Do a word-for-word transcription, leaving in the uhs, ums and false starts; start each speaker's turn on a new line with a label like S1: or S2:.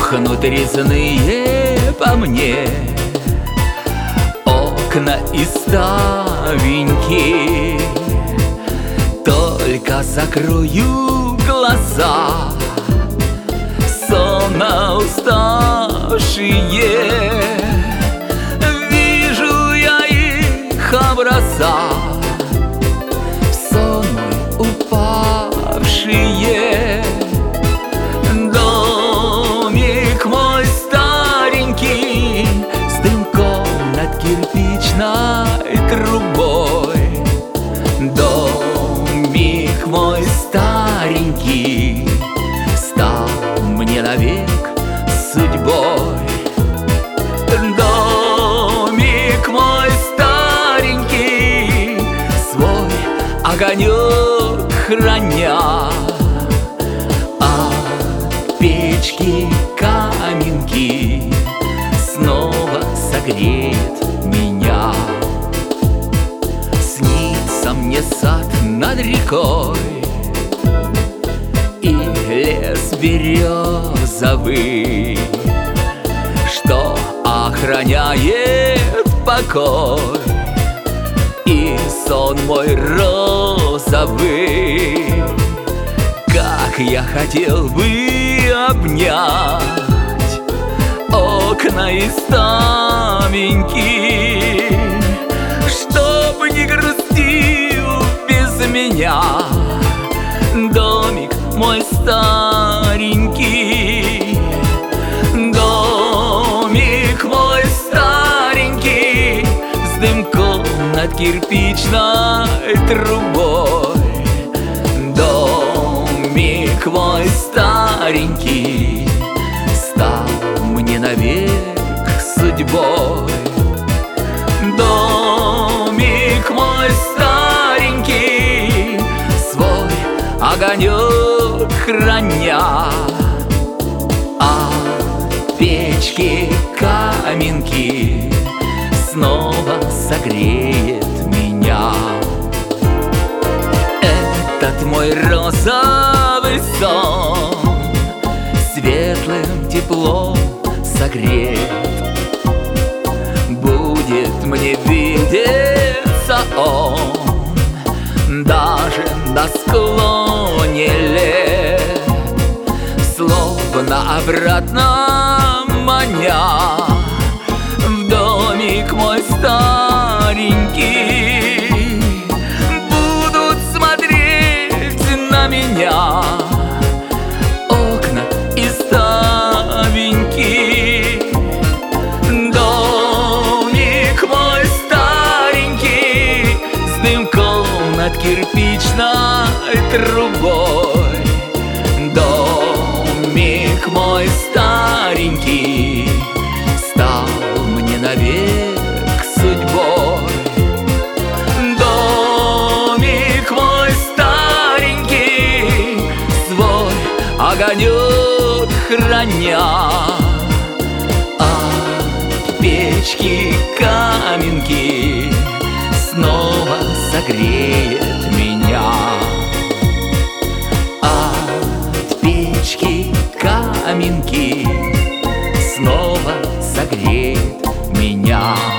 S1: Пахнут резные по мне окна и ставеньки. Только закрою глаза, сонно уставшие, вижу я их образа, в сон мой упавшие. Домик мой старенький с дымком над кирпичной трубой. Домик мой старенький стал мне навек судьбой. Домик мой старенький свой огонек храня, а печки каменки снова согреет меня. Снится мне сад над рекой и лес березовый, что охраняет покой и сон мой розовый. Как я хотел бы обнять окна и ставеньки, чтоб не грустил без меня домик мой старенький. Домик мой старенький с дымком над кирпичной трубой. Домик мой старенький стал мне навек судьбой. Домик мой старенький свой огонек храня, а печки каменки снова согреет меня. Этот мой розовый сон светлым теплом согрет. Будет мне видеться он даже на склоне лет, словно обратно маня в домик мой старенький. Будут смотреть на меня окна и ставеньки. Домик мой старенький с дымком над кирпичной трубой. Домик мой старенький стал мне навек судьбой. Домик мой старенький свой огонек храня, а печки каменки снова согреет меня. От печки каменки снова согреет меня.